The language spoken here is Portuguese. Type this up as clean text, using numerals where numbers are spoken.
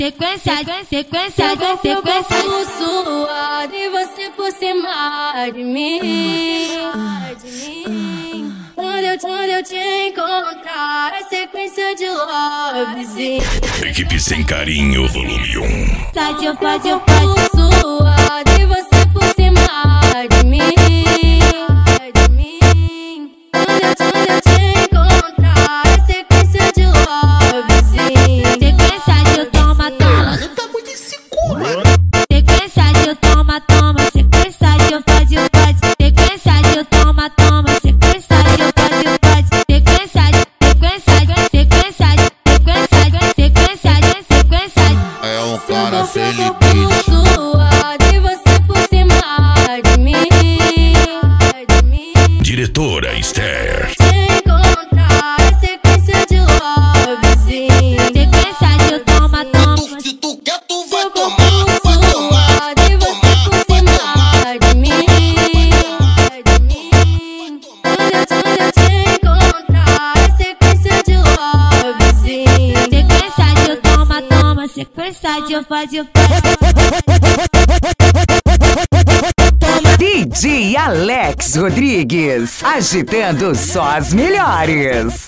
sequência, sequência, sequência. Eu suado e você por cima de mim. Quando eu te encontrar, é sequência de lovezinho. Equipe Sem Carinho, volume 1. Eu suado e você por cima de mim. Quando eu te encontrar, é sequência de lovezinho. Sequência de toma, toma. Tá muito inseguro. Sequência de toma, toma. Sequência de faz, faz. Sequência de toma, toma. Sequência de faz, faz. Sequência sequência. É um cara feliz. Suado e você por cima de mim. Diretora Esther. Encontrar a sequência de lovezinho. Sequência de toma, toma. Se tu quer, tu vai Seu tomar. corpo Vai tomar. suado e você por cima de mim. Quando eu te encontrar, é sequência de lovezinho. Sequência de toma, toma. Sequência de faz, faz. DJ Alex Rodrigues, agitando só as melhores.